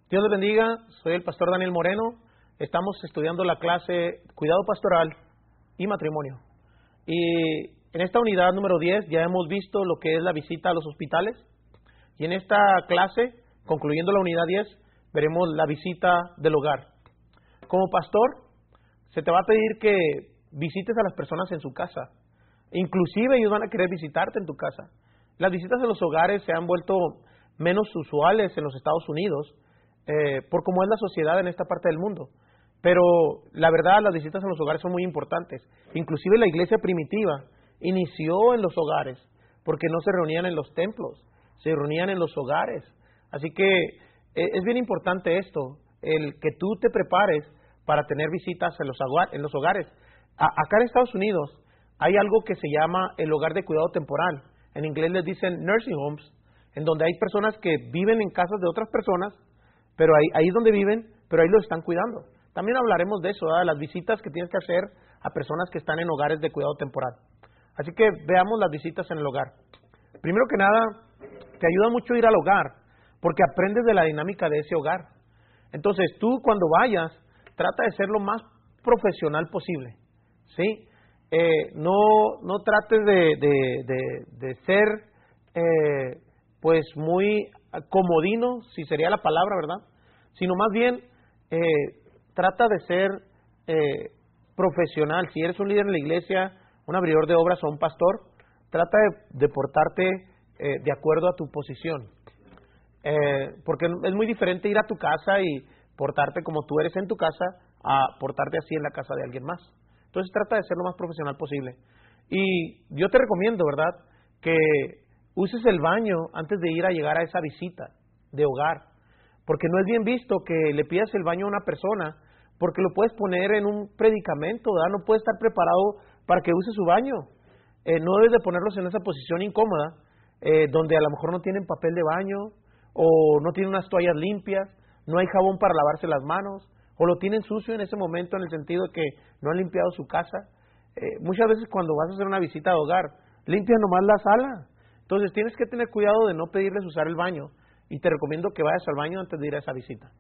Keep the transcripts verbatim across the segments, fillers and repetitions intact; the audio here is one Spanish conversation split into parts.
Dios les bendiga, soy el pastor Daniel Moreno. Estamos estudiando la clase Cuidado Pastoral y Matrimonio. Y en esta unidad número diez ya hemos visto lo que es la visita a los hospitales. Y en esta clase, concluyendo la unidad diez, veremos la visita del hogar. Como pastor, se te va a pedir que visites a las personas en su casa. Inclusive ellos van a querer visitarte en tu casa. Las visitas en los hogares se han vuelto menos usuales en los Estados Unidos, eh, por cómo es la sociedad en esta parte del mundo. Pero la verdad, las visitas en los hogares son muy importantes. Inclusive la iglesia primitiva inició en los hogares, porque no se reunían en los templos, se reunían en los hogares. Así que eh, es bien importante esto, el que tú te prepares para tener visitas en los, en los hogares. A, acá en Estados Unidos hay algo que se llama el hogar de cuidado temporal. En inglés les dicen nursing homes, en donde hay personas que viven en casas de otras personas, pero ahí, ahí es donde viven, pero ahí los están cuidando. También hablaremos de eso, ¿verdad? Las visitas que tienes que hacer a personas que están en hogares de cuidado temporal. Así que veamos las visitas en el hogar. Primero que nada, te ayuda mucho ir al hogar, porque aprendes de la dinámica de ese hogar. Entonces, tú cuando vayas, trata de ser lo más profesional posible, ¿sí? Eh, no, no trates de, de, de, de ser, eh, pues, muy comodino, si sería la palabra, ¿verdad? Sino más bien, eh, trata de ser eh, profesional. Si eres un líder en la iglesia, un abridor de obras o un pastor, trata de, de portarte eh, de acuerdo a tu posición. Eh, porque es muy diferente ir a tu casa y portarte como tú eres en tu casa a portarte así en la casa de alguien más. Entonces trata de ser lo más profesional posible. Y yo te recomiendo, ¿verdad?, que uses el baño antes de ir a llegar a esa visita de hogar. Porque no es bien visto que le pidas el baño a una persona, porque lo puedes poner en un predicamento, ¿verdad? No puede estar preparado para que use su baño. Eh, no debes de ponerlos en esa posición incómoda, eh, donde a lo mejor no tienen papel de baño, o no tienen unas toallas limpias, no hay jabón para lavarse las manos, o lo tienen sucio en ese momento en el sentido de que no han limpiado su casa. Eh, muchas veces cuando vas a hacer una visita de hogar, limpias nomás la sala. Entonces tienes que tener cuidado de no pedirles usar el baño, y te recomiendo que vayas al baño antes de ir a esa visita.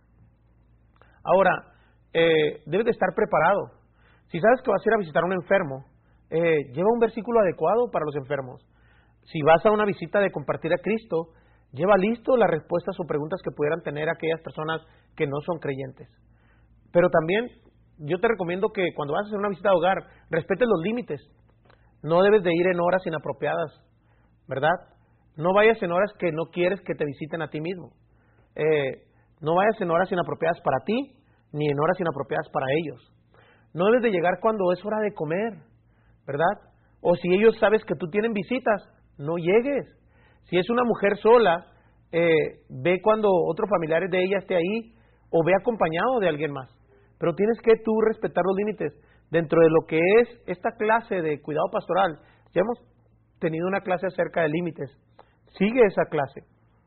Ahora, eh, debes de estar preparado. Si sabes que vas a ir a visitar a un enfermo, eh, lleva un versículo adecuado para los enfermos. Si vas a una visita de compartir a Cristo, lleva listo las respuestas o preguntas que pudieran tener aquellas personas que no son creyentes. Pero también yo te recomiendo que cuando vas a hacer una visita de hogar, respetes los límites. No debes de ir en horas inapropiadas, ¿verdad? No vayas en horas que no quieres que te visiten a ti mismo. Eh, no vayas en horas inapropiadas para ti, ni en horas inapropiadas para ellos. No debes de llegar cuando es hora de comer, ¿verdad? O si ellos sabes que tú tienen visitas, no llegues. Si es una mujer sola, eh, ve cuando otro familiar de ella esté ahí, o ve acompañado de alguien más. Pero tienes que tú respetar los límites. Dentro de lo que es esta clase de cuidado pastoral, ya hemos tenido una clase acerca de límites. Sigue esa clase.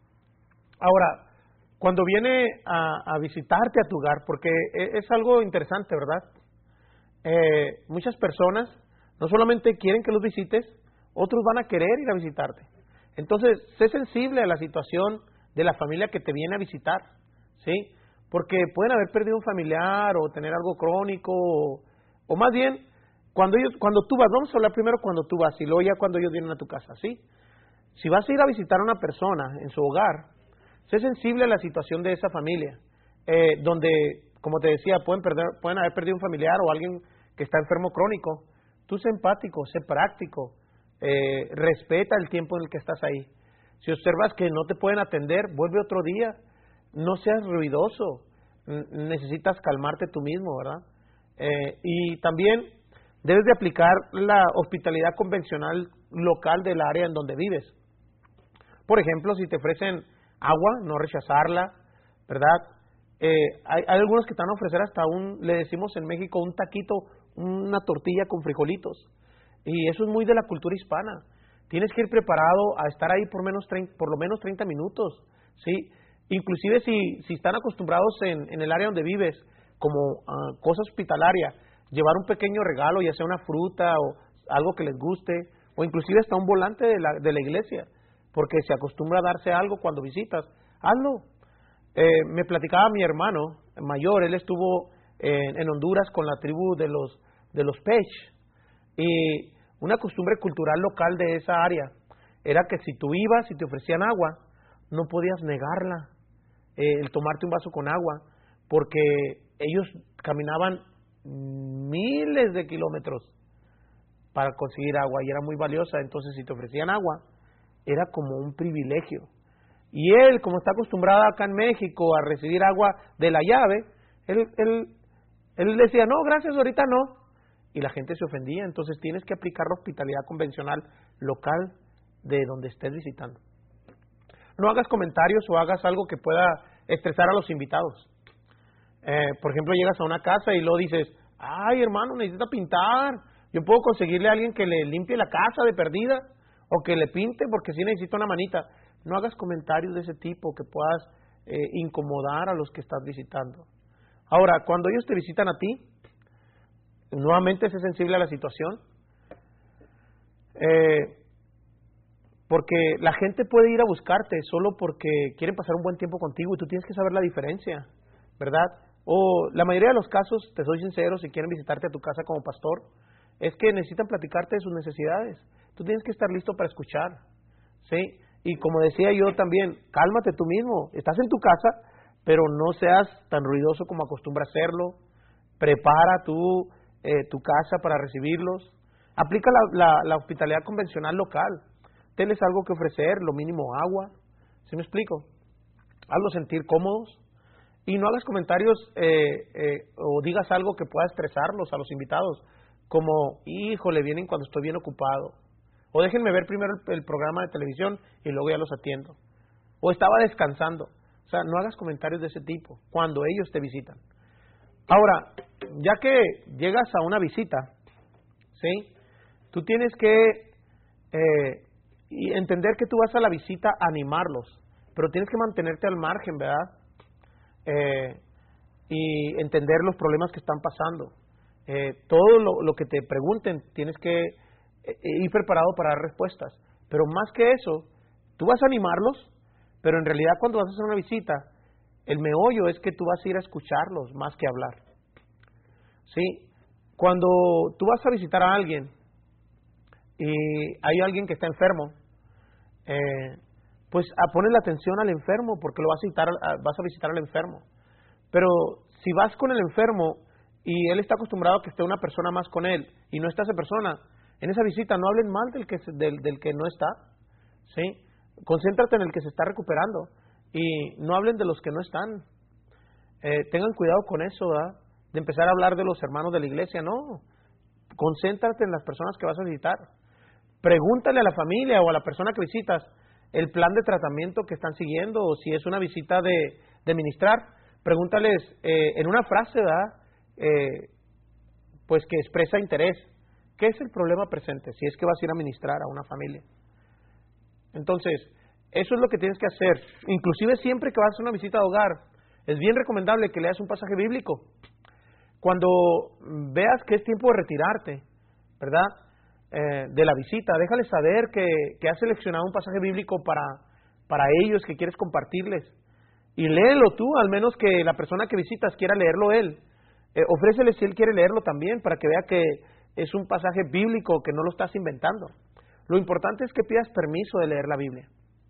Ahora, cuando viene a, a visitarte a tu hogar, porque es algo interesante, ¿verdad? Eh, muchas personas no solamente quieren que los visites, otros van a querer ir a visitarte. Entonces, sé sensible a la situación de la familia que te viene a visitar, ¿sí? Porque pueden haber perdido un familiar o tener algo crónico, o, o más bien, cuando ellos, cuando tú vas, vamos a hablar primero cuando tú vas y luego ya cuando ellos vienen a tu casa, ¿sí? Si vas a ir a visitar a una persona en su hogar, sé sensible a la situación de esa familia, eh, donde, como te decía, pueden, perder, pueden haber perdido un familiar o alguien que está enfermo crónico. Tú sé empático, sé práctico, eh, respeta el tiempo en el que estás ahí. Si observas que no te pueden atender, vuelve otro día. No seas ruidoso, necesitas calmarte tú mismo, ¿verdad? Eh, y también debes de aplicar la hospitalidad convencional local del área en donde vives. Por ejemplo, si te ofrecen agua, no rechazarla, ¿verdad? Eh, hay, hay algunos que te van a ofrecer hasta un, le decimos en México, un taquito, una tortilla con frijolitos. Y eso es muy de la cultura hispana. Tienes que ir preparado a estar ahí por, menos treinta, por lo menos treinta minutos, ¿sí? Inclusive si, si están acostumbrados en, en el área donde vives, como uh, cosa hospitalaria, llevar un pequeño regalo, ya sea una fruta o algo que les guste, o inclusive hasta un volante de la, de la iglesia, porque se acostumbra a darse algo cuando visitas, hazlo. Eh, me platicaba mi hermano mayor, él estuvo en, en Honduras con la tribu de los, de los Pech, y una costumbre cultural local de esa área era que si tú ibas y te ofrecían agua, no podías negarla, eh, el tomarte un vaso con agua, porque ellos caminaban miles de kilómetros para conseguir agua y era muy valiosa. Entonces, si te ofrecían agua, era como un privilegio. Y él, como está acostumbrado acá en México a recibir agua de la llave, él, él, él decía, no, gracias, ahorita no. Y la gente se ofendía. Entonces tienes que aplicar la hospitalidad convencional local de donde estés visitando. No hagas comentarios o hagas algo que pueda estresar a los invitados. Eh, por ejemplo, llegas a una casa y luego dices, ay, hermano, necesita pintar. Yo puedo conseguirle a alguien que le limpie la casa de perdida o que le pinte porque sí necesita una manita. No hagas comentarios de ese tipo que puedas eh, incomodar a los que estás visitando. Ahora, cuando ellos te visitan a ti, nuevamente sé sensible a la situación, eh, porque la gente puede ir a buscarte solo porque quieren pasar un buen tiempo contigo y tú tienes que saber la diferencia, ¿verdad? O la mayoría de los casos, te soy sincero, si quieren visitarte a tu casa como pastor, es que necesitan platicarte de sus necesidades. Tú tienes que estar listo para escuchar, ¿sí? Y como decía yo también, cálmate tú mismo. Estás en tu casa, pero no seas tan ruidoso como acostumbras hacerlo. Prepara tú eh, tu casa para recibirlos. Aplica la, la, la hospitalidad convencional local. Tenles algo que ofrecer, lo mínimo agua. ¿Sí me explico? Hazlos sentir cómodos. Y no hagas comentarios eh, eh, o digas algo que pueda estresarlos a los invitados. Como, híjole, vienen cuando estoy bien ocupado. O déjenme ver primero el, el programa de televisión y luego ya los atiendo. O estaba descansando. O sea, no hagas comentarios de ese tipo cuando ellos te visitan. Ahora, ya que llegas a una visita, ¿sí? Tú tienes que eh, y entender que tú vas a la visita a animarlos, pero tienes que mantenerte al margen, ¿verdad? Eh, y entender los problemas que están pasando. Eh, todo lo, lo que te pregunten tienes que eh, ir preparado para dar respuestas. Pero más que eso, tú vas a animarlos, pero en realidad cuando vas a hacer una visita, el meollo es que tú vas a ir a escucharlos más que hablar. ¿Sí? Cuando tú vas a visitar a alguien y hay alguien que está enfermo, eh, pues a poner la atención al enfermo porque lo vas a visitar, vas a visitar al enfermo. Pero si vas con el enfermo y él está acostumbrado a que esté una persona más con él y no está esa persona, en esa visita no hablen mal del que, del, del que no está, ¿sí? Concéntrate en el que se está recuperando y no hablen de los que no están. Eh, tengan cuidado con eso, ¿verdad? De empezar a hablar de los hermanos de la iglesia, no. Concéntrate en las personas que vas a visitar. Pregúntale a la familia o a la persona que visitas el plan de tratamiento que están siguiendo, o si es una visita de, de ministrar, pregúntales eh, en una frase, ¿verdad? Eh, pues que expresa interés. ¿Qué es el problema presente? Si es que vas a ir a ministrar a una familia. Entonces, eso es lo que tienes que hacer. Inclusive siempre que vas a hacer una visita de hogar, es bien recomendable que leas un pasaje bíblico. Cuando veas que es tiempo de retirarte, ¿verdad? Eh, de la visita, déjales saber que, que has seleccionado un pasaje bíblico para, para ellos, que quieres compartirles. Y léelo tú, al menos que la persona que visitas quiera leerlo él. Eh, ofrécele si él quiere leerlo también, para que vea que es un pasaje bíblico, que no lo estás inventando. Lo importante es que pidas permiso de leer la Biblia.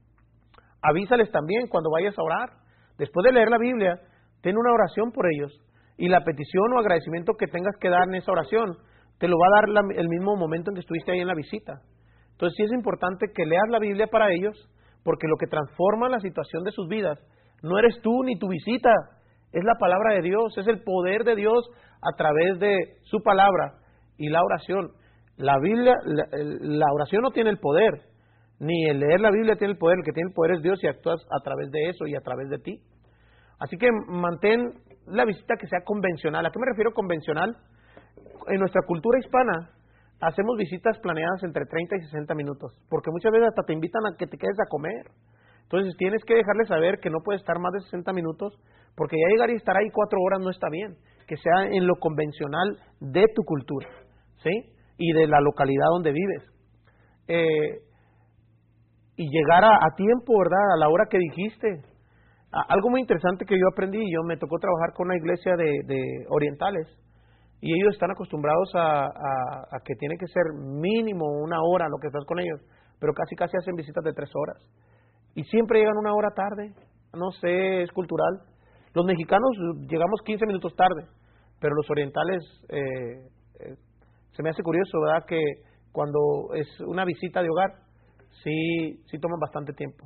Avísales también cuando vayas a orar. Después de leer la Biblia, ten una oración por ellos. Y la petición o agradecimiento que tengas que dar en esa oración, te lo va a dar la, el mismo momento en que estuviste ahí en la visita. Entonces sí es importante que leas la Biblia para ellos, porque lo que transforma la situación de sus vidas no eres tú ni tu visita, es la palabra de Dios, es el poder de Dios a través de su palabra y la oración. La Biblia, la, la oración no tiene el poder, ni el leer la Biblia tiene el poder, el que tiene el poder es Dios y actúas a través de eso y a través de ti. Así que mantén la visita que sea convencional. ¿A qué me refiero convencional? En nuestra cultura hispana hacemos visitas planeadas entre treinta y sesenta minutos, porque muchas veces hasta te invitan a que te quedes a comer. Entonces tienes que dejarles saber que no puedes estar más de sesenta minutos, porque ya llegar y estar ahí cuatro horas no está bien. Que sea en lo convencional de tu cultura, ¿sí? Y de la localidad donde vives. Eh, y llegar a, a tiempo, ¿verdad? A la hora que dijiste. algo muy interesante que yo aprendí, yo me tocó trabajar con una iglesia de, de orientales, y ellos están acostumbrados a, a, a que tiene que ser mínimo una hora lo que estás con ellos, pero casi casi hacen visitas de tres horas. Y siempre llegan una hora tarde, no sé, es cultural. Los mexicanos llegamos quince minutos tarde, pero los orientales, eh, eh, se me hace curioso, ¿verdad?, que cuando es una visita de hogar, sí, sí toman bastante tiempo.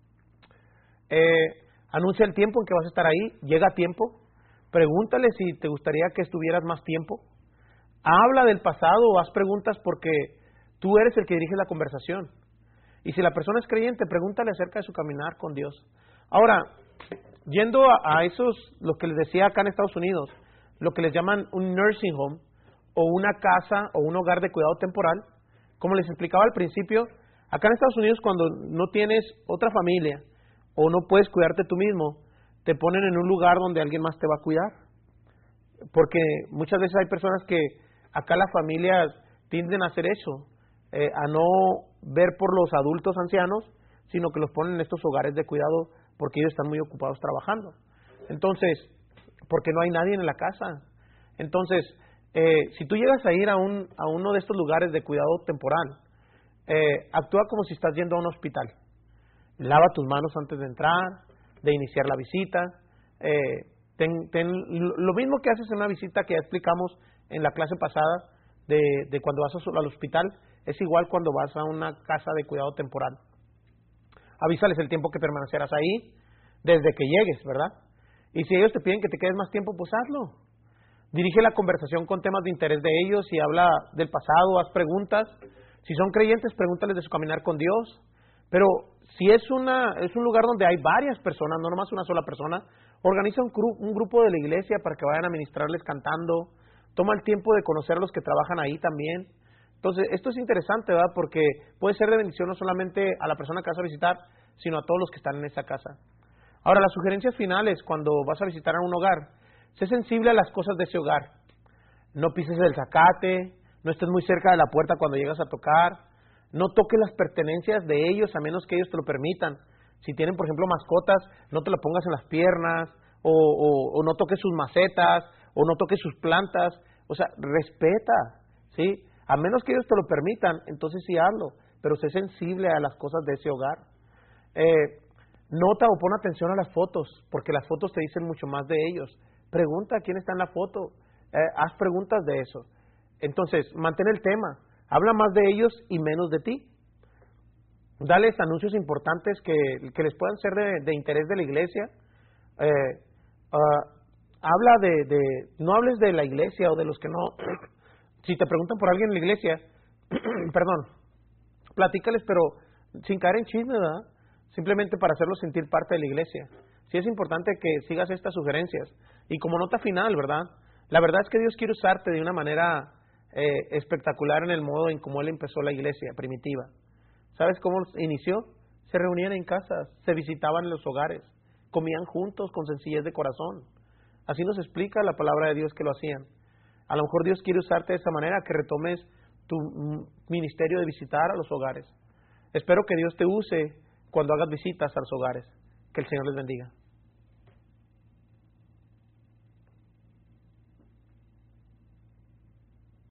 Eh, anuncia el tiempo en que vas a estar ahí, llega a tiempo, pregúntale si te gustaría que estuvieras más tiempo, habla del pasado o haz preguntas porque tú eres el que dirige la conversación. Y si la persona es creyente, pregúntale acerca de su caminar con Dios. Ahora, yendo a, a esos, lo que les decía acá en Estados Unidos, lo que les llaman un nursing home, o una casa, o un hogar de cuidado temporal, como les explicaba al principio, acá en Estados Unidos cuando no tienes otra familia, o no puedes cuidarte tú mismo, te ponen en un lugar donde alguien más te va a cuidar. Porque muchas veces hay personas que acá las familias tienden a hacer eso, eh, a no ver por los adultos ancianos, sino que los ponen en estos hogares de cuidado porque ellos están muy ocupados trabajando. Entonces, porque no hay nadie en la casa. Entonces, eh, si tú llegas a ir a, un, a uno de estos lugares de cuidado temporal, eh, actúa como si estás yendo a un hospital. Lava tus manos antes de entrar, de iniciar la visita. Eh, ten, ten, lo mismo que haces en una visita que ya explicamos en la clase pasada de, de cuando vas a, al hospital, es igual cuando vas a una casa de cuidado temporal. Avísales el tiempo que permanecerás ahí, desde que llegues, ¿verdad? Y si ellos te piden que te quedes más tiempo, pues hazlo. Dirige la conversación con temas de interés de ellos y habla del pasado, haz preguntas. Si son creyentes, pregúntales de su caminar con Dios. Pero si es una es un lugar donde hay varias personas, no nomás una sola persona, organiza un, gru un grupo de la iglesia para que vayan a ministrarles cantando. Toma el tiempo de conocer a los que trabajan ahí también. Entonces, esto es interesante, ¿verdad? Porque puede ser de bendición no solamente a la persona que vas a visitar, sino a todos los que están en esa casa. Ahora, las sugerencias finales cuando vas a visitar a un hogar: sé sensible a las cosas de ese hogar. No pises el zacate, no estés muy cerca de la puerta cuando llegas a tocar, no toques las pertenencias de ellos a menos que ellos te lo permitan. Si tienen, por ejemplo, mascotas, no te lo pongas en las piernas, o, o, o no toques sus macetas, o no toques sus plantas. O sea, respeta, ¿sí? A menos que ellos te lo permitan, entonces sí hazlo, pero sé sensible a las cosas de ese hogar. Eh, nota o pon atención a las fotos, porque las fotos te dicen mucho más de ellos. Pregunta quién está en la foto, eh, haz preguntas de eso. Entonces, mantén el tema, habla más de ellos y menos de ti. Dales anuncios importantes que, que les puedan ser de, de interés de la iglesia. Eh, uh, habla de, de, no hables de la iglesia o de los que no... Si te preguntan por alguien en la iglesia, perdón, platícales, pero sin caer en chisme, ¿verdad? Simplemente para hacerlos sentir parte de la iglesia. Sí es importante que sigas estas sugerencias. Y como nota final, ¿verdad? La verdad es que Dios quiere usarte de una manera eh, espectacular en el modo en cómo Él empezó la iglesia primitiva. ¿Sabes cómo inició? Se reunían en casas, se visitaban en los hogares, comían juntos con sencillez de corazón. Así nos explica la palabra de Dios que lo hacían. A lo mejor Dios quiere usarte de esa manera, que retomes tu ministerio de visitar a los hogares. Espero que Dios te use cuando hagas visitas a los hogares. Que el Señor les bendiga.